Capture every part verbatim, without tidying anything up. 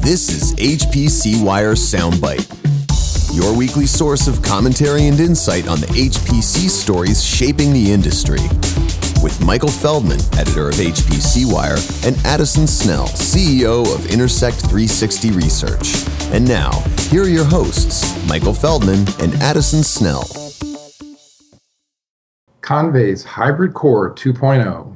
This is H P C Wire Soundbite, your weekly source of commentary and insight on the H P C stories shaping the industry. With Michael Feldman, editor of H P C Wire, and Addison Snell, C E O of Intersect three sixty Research. And now, here are your hosts, Michael Feldman and Addison Snell. Convay's Hybrid Core two point oh.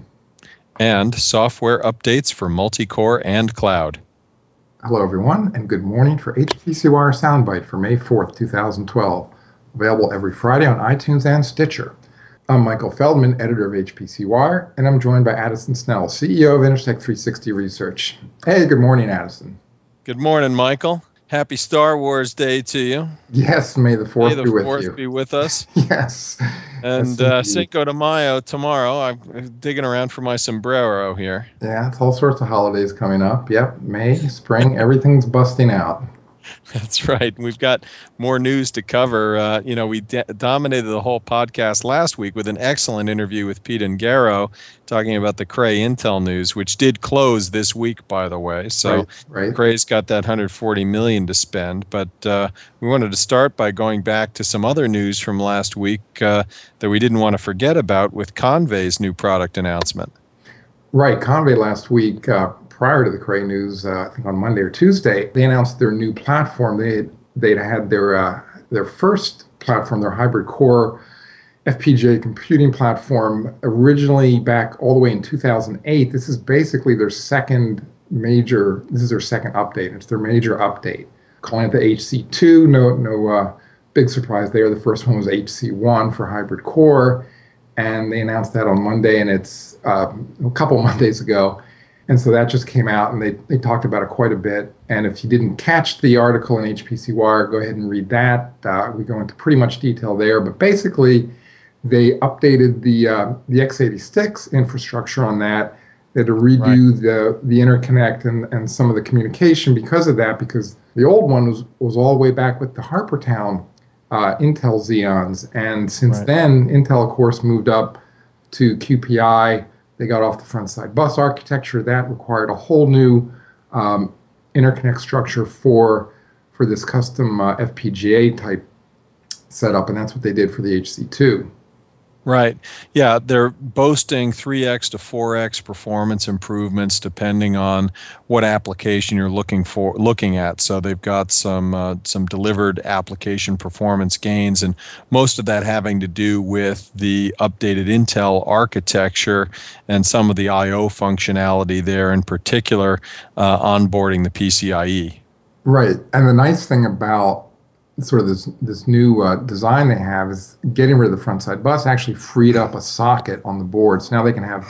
And software updates for multi-core and cloud. Hello, everyone, and good morning for H P C Wire Soundbite for May fourth, two thousand twelve. Available every Friday on iTunes and Stitcher. I'm Michael Feldman, editor of H P C Wire, and I'm joined by Addison Snell, C E O of Intersect three sixty Research. Hey, good morning, Addison. Good morning, Michael. Happy Star Wars Day to you. Yes, may the fourth may the be with fourth you. be with us. Yes. And yes, uh, Cinco de Mayo tomorrow. I'm digging around for my sombrero here. Yeah, it's all sorts of holidays coming up. Yep, May, spring, everything's busting out. That's right. We've got more news to cover. Uh, you know, we de- dominated the whole podcast last week with an excellent interview with Pete Ungaro talking about the Cray Intel news, which did close this week, by the way. So right, right. Cray's got that one hundred forty million dollars to spend. But uh, we wanted to start by going back to some other news from last week uh, that we didn't want to forget about with Convay's new product announcement. Right. Convay last week, uh, prior to the Cray news, uh, I think on Monday or Tuesday, they announced their new platform. They had, they'd had their uh, their first platform, their hybrid core F P G A computing platform, originally back all the way in two thousand eight. This is basically their second major, this is their second update. It's their major update. Calling it the H C two, no, no uh, big surprise there. The first one was H C one for hybrid core, and they announced that on Monday, and it's um, a couple Mondays ago. And so that just came out, and they, they talked about it quite a bit. And if you didn't catch the article in H P C Wire, go ahead and read that. Uh, we go into pretty much detail there. But basically, they updated the uh, the x eighty-six infrastructure on that. They had to redo right. the the interconnect and, and some of the communication because of that, because the old one was, was all the way back with the Harpertown uh, Intel Xeons. And since right. then, Intel, of course, moved up to Q P I. They got off the front side bus architecture. That required a whole new um, interconnect structure for for this custom uh, F P G A type setup, and that's what they did for the H C two. Right. Yeah, they're boasting three X to four X performance improvements depending on what application you're looking for, looking at. So they've got some uh, some delivered application performance gains, and most of that having to do with the updated Intel architecture and some of the I O functionality there, in particular uh, onboarding the P C I E. Right. And the nice thing about sort of this this new uh, design they have is getting rid of the front side bus actually freed up a socket on the board. So now they can have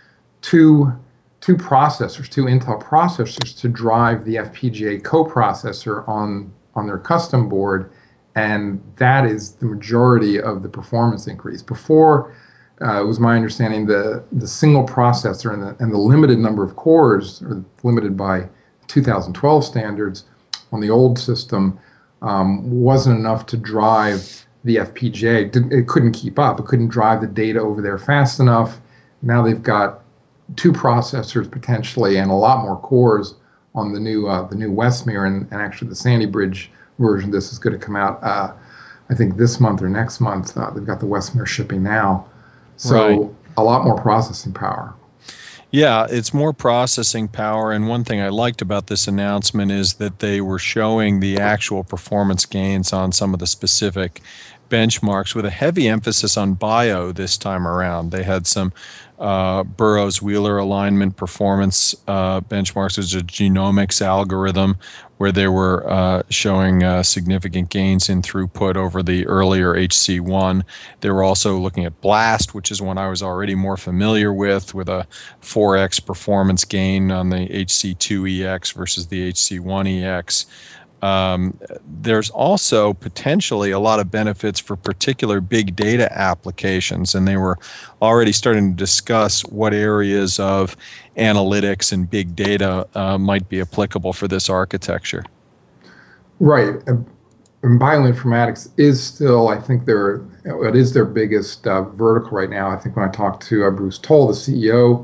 two two processors, two Intel processors to drive the F P G A coprocessor on on their custom board, and that is the majority of the performance increase. Before, uh, it was my understanding the the single processor and the and the limited number of cores, or limited by two thousand twelve standards on the old system, Um, wasn't enough to drive the F P G A. It, didn't, it couldn't keep up. It couldn't drive the data over there fast enough. Now they've got two processors potentially and a lot more cores on the new uh, the new Westmere, and, and actually the Sandy Bridge version. This is going to come out, uh, I think, this month or next month. Uh, they've got the Westmere shipping now, so right. a lot more processing power. Yeah, it's more processing power, and one thing I liked about this announcement is that they were showing the actual performance gains on some of the specific benchmarks with a heavy emphasis on bio this time around. They had some uh, Burroughs-Wheeler alignment performance uh, benchmarks. There's a genomics algorithm where they were uh, showing uh, significant gains in throughput over the earlier H C one. They were also looking at BLAST, which is one I was already more familiar with, with a four X performance gain on the H C two E X versus the H C one E X. Um, there's also potentially a lot of benefits for particular big data applications, and they were already starting to discuss what areas of analytics and big data uh, might be applicable for this architecture. Right. And bioinformatics is still, I think, their it is their biggest uh, vertical right now. I think when I talked to uh, Bruce Toll, the C E O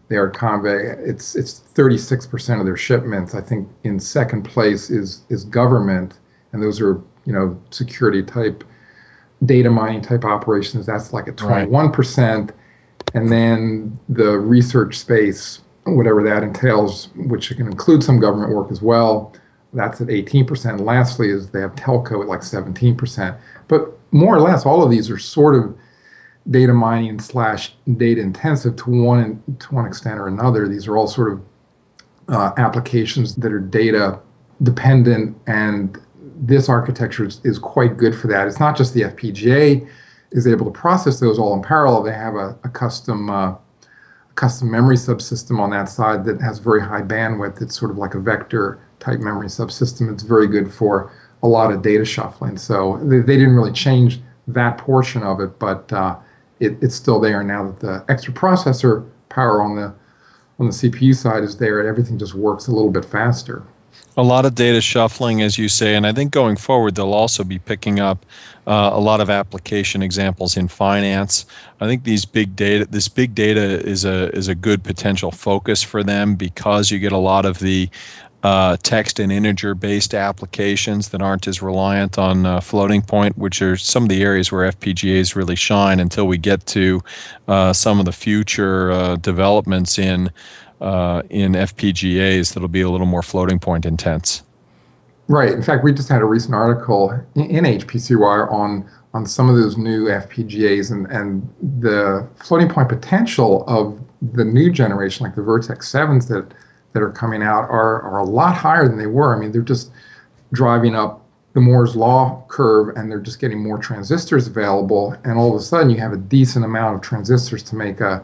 there at Convey. It's it's thirty-six percent of their shipments. I think in second place is is government, and those are, you know, security type, data mining type operations. That's like at twenty-one percent. And then the research space, whatever that entails, which can include some government work as well, that's at eighteen percent. Lastly is they have telco at like seventeen percent. But more or less, all of these are sort of data mining slash data intensive to one to one extent or another. These are all sort of uh, applications that are data dependent, and this architecture is, is quite good for that. It's not just the F P G A is able to process those all in parallel. They have a, a custom uh, custom memory subsystem on that side that has very high bandwidth. It's sort of like a vector type memory subsystem. It's very good for a lot of data shuffling. So they, they didn't really change that portion of it, but uh, it, it's still there now that the extra processor power on the on the C P U side is there, and everything just works a little bit faster. A lot of data shuffling, as you say, and I think going forward they'll also be picking up uh, a lot of application examples in finance. I think these big data, this big data is a is a good potential focus for them, because you get a lot of the uh, text and integer-based applications that aren't as reliant on uh, floating point, which are some of the areas where F P G As really shine until we get to uh, some of the future uh, developments in uh, in F P G As that'll be a little more floating point intense. Right. In fact, we just had a recent article in, in H P C Wire on on some of those new F P G As and, and the floating point potential of the new generation, like the Vertex sevens that that are coming out, are, are a lot higher than they were. I mean, they're just driving up the Moore's law curve, and they're just getting more transistors available. And all of a sudden, you have a decent amount of transistors to make a,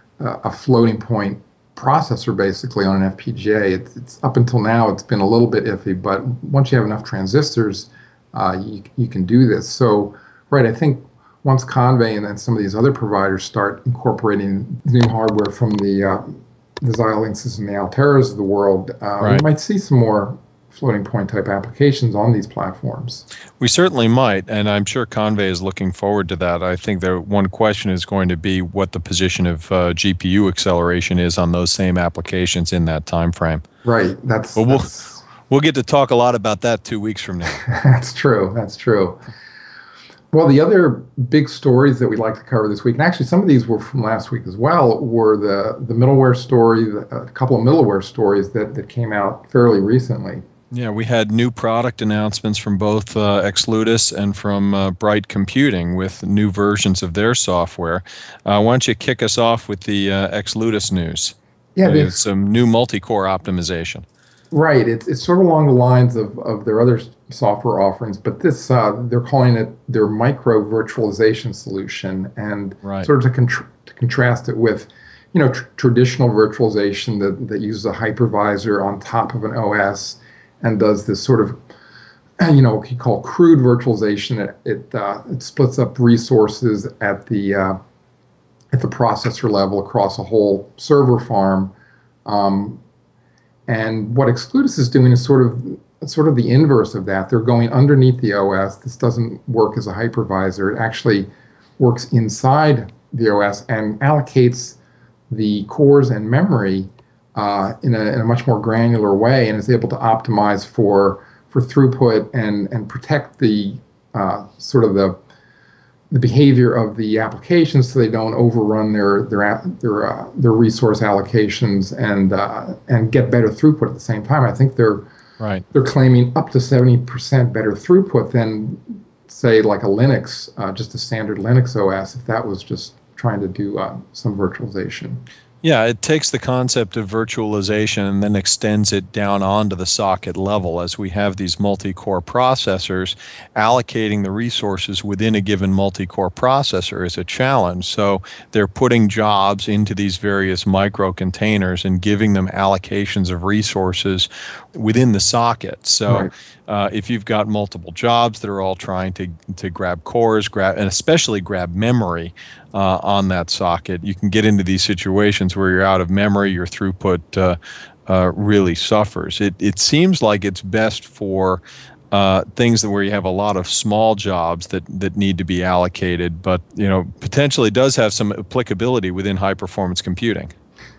a floating point processor, basically, on an F P G A. It's, it's up until now, it's been a little bit iffy, but once you have enough transistors, uh, you, you can do this. So, right, I think once Convey and then some of these other providers start incorporating new hardware from the uh, the Xilinxes and the Alteras of the world, uh, right. we might see some more floating point type applications on these platforms. We certainly might, and I'm sure Convey is looking forward to that. I think the one question is going to be what the position of uh, G P U acceleration is on those same applications in that time frame. Right. That's, but we'll, that's we'll get to talk a lot about that two weeks from now. That's true. That's true. Well, the other big stories that we'd like to cover this week, and actually some of these were from last week as well, were the, the middleware story, the, a couple of middleware stories that, that came out fairly recently. Yeah, we had new product announcements from both uh, Exludis and from uh, Bright Computing with new versions of their software. Uh, why don't you kick us off with the uh, Exludis news? Yeah, uh, some new multi-core optimization. Right. It's it's sort of along the lines of, of their other software offerings, but this uh, they're calling it their micro virtualization solution, and right. sort of to, contra- to contrast it with, you know, tr- traditional virtualization that, that uses a hypervisor on top of an O S and does this sort of, you know, what you call crude virtualization. It it, uh, it splits up resources at the uh, at the processor level across a whole server farm. Um, And what Exludis is doing is sort of sort of the inverse of that. They're going underneath the O S. This doesn't work as a hypervisor. It actually works inside the O S and allocates the cores and memory uh, in, a, in a much more granular way, and is able to optimize for for throughput and and protect the uh, sort of the the behavior of the applications, so they don't overrun their their their uh, their resource allocations, and uh, and get better throughput at the same time. I think they're right. they're claiming up to seventy percent better throughput than, say, like a Linux, uh, just a standard Linux O S, if that was just trying to do uh, some virtualization. Yeah, it takes the concept of virtualization and then extends it down onto the socket level. As we have these multi-core processors, allocating the resources within a given multi-core processor is a challenge. So they're putting jobs into these various micro-containers and giving them allocations of resources within the socket. So Right. uh, if you've got multiple jobs that are all trying to, to grab cores, grab and especially grab memory, Uh, on that socket, you can get into these situations where you're out of memory, your throughput uh, uh, really suffers. It it seems like it's best for uh, things that where you have a lot of small jobs that that need to be allocated, but you know potentially does have some applicability within high performance computing.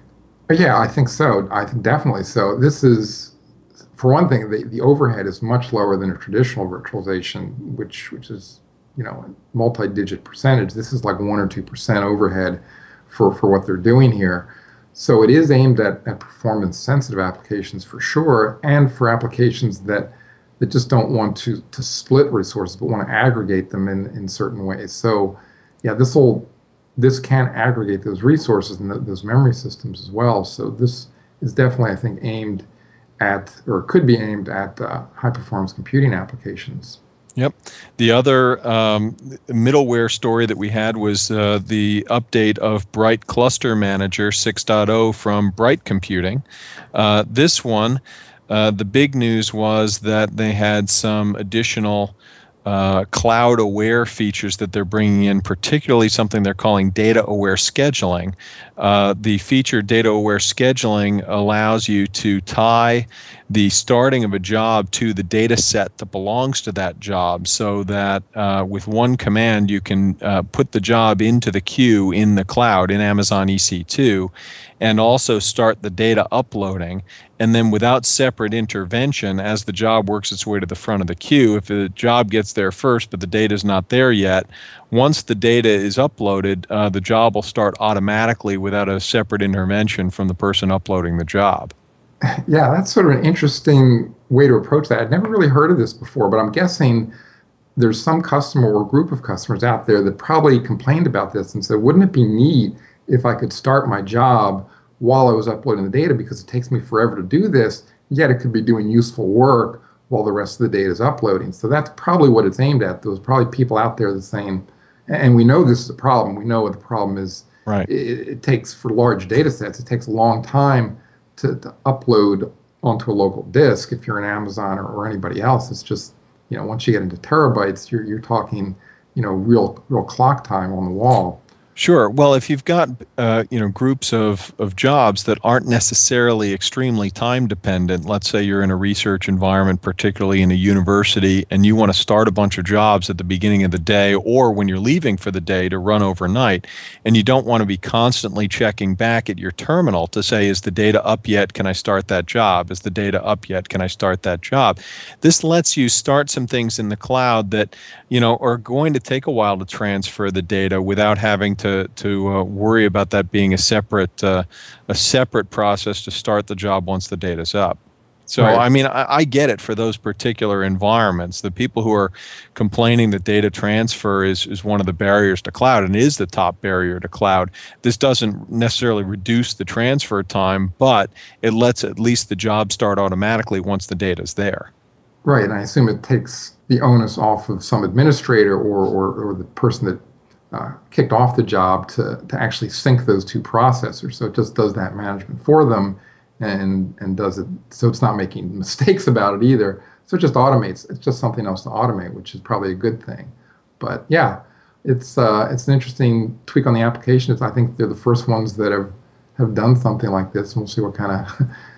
Yeah, I think so. I think definitely so. This is, for one thing, the, the overhead is much lower than a traditional virtualization, which which is, you know, a multi-digit percentage. This is like one or two percent overhead for, for what they're doing here. So it is aimed at, at performance-sensitive applications for sure, and for applications that that just don't want to to split resources, but want to aggregate them in, in certain ways. So yeah, this will this can aggregate those resources and th- those memory systems as well. So this is definitely, I think, aimed at, or could be aimed at uh, high-performance computing applications. Yep. The other um, middleware story that we had was uh, the update of Bright Cluster Manager six point oh from Bright Computing. Uh, this one, uh, the big news was that they had some additional Uh, cloud-aware features that they're bringing in, particularly something they're calling data-aware scheduling. Uh, the feature data-aware scheduling allows you to tie the starting of a job to the data set that belongs to that job, so that uh, with one command you can uh, put the job into the queue in the cloud in Amazon E C two, and also start the data uploading. And then without separate intervention, as the job works its way to the front of the queue, if the job gets there first but the data is not there yet, once the data is uploaded, uh, the job will start automatically without a separate intervention from the person uploading the job. Yeah, that's sort of an interesting way to approach that. I'd never really heard of this before, but I'm guessing there's some customer or group of customers out there that probably complained about this and said, wouldn't it be neat if I could start my job while I was uploading the data, because it takes me forever to do this, yet it could be doing useful work while the rest of the data is uploading. So that's probably what it's aimed at. There's probably people out there that are saying, and we know this is a problem. We know what the problem is. Right. It, it takes, for large data sets, it takes a long time to, to upload onto a local disk. If you're an Amazon or, or anybody else, it's just, you know, once you get into terabytes, you're you're talking, you know, real real clock time on the wall. Sure. Well, if you've got uh, you know groups of, of jobs that aren't necessarily extremely time dependent, let's say you're in a research environment, particularly in a university, and you want to start a bunch of jobs at the beginning of the day or when you're leaving for the day to run overnight, and you don't want to be constantly checking back at your terminal to say, is the data up yet? Can I start that job? Is the data up yet? Can I start that job? This lets you start some things in the cloud that you know are going to take a while to transfer the data without having to to, to uh, worry about that being a separate uh, a separate process to start the job once the data's up. So, right. I mean, I, I get it for those particular environments. The people who are complaining that data transfer is, is one of the barriers to cloud and is the top barrier to cloud. This doesn't necessarily reduce the transfer time, but it lets at least the job start automatically once the data's there. Right, and I assume it takes the onus off of some administrator or, or, or the person that Uh, kicked off the job to, to actually sync those two processors. So it just does that management for them and and does it so it's not making mistakes about it either. So it just automates. It's just something else to automate, which is probably a good thing. But yeah, it's uh, it's an interesting tweak on the application. It's, I think they're the first ones that have, have done something like this, and we'll see what kind of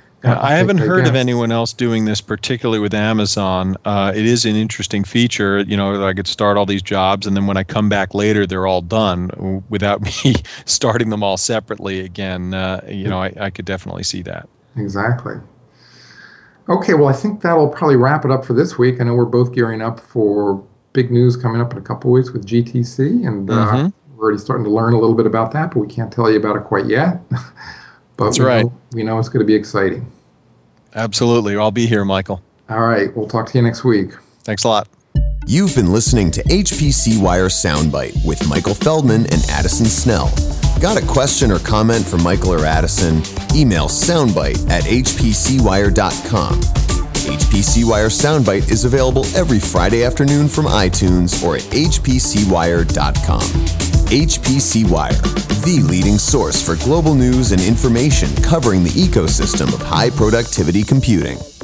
I haven't heard of anyone else doing this, particularly with Amazon. Uh, it is an interesting feature. You know, I could start all these jobs, and then when I come back later, they're all done without me starting them all separately again. Uh, you know, I, I could definitely see that. Exactly. Okay, well, I think that'll probably wrap it up for this week. I know we're both gearing up for big news coming up in a couple of weeks with G T C, and uh, mm-hmm. we're already starting to learn a little bit about that, but we can't tell you about it quite yet. But That's we right. Know, we know it's going to be exciting. Absolutely. I'll be here, Michael. All right. We'll talk to you next week. Thanks a lot. You've been listening to H P C Wire Soundbite with Michael Feldman and Addison Snell. Got a question or comment for Michael or Addison? Email soundbite at h p c wire dot com. H P C Wire Soundbite is available every Friday afternoon from iTunes or at h p c wire dot com. H P C Wire, the leading source for global news and information covering the ecosystem of high productivity computing.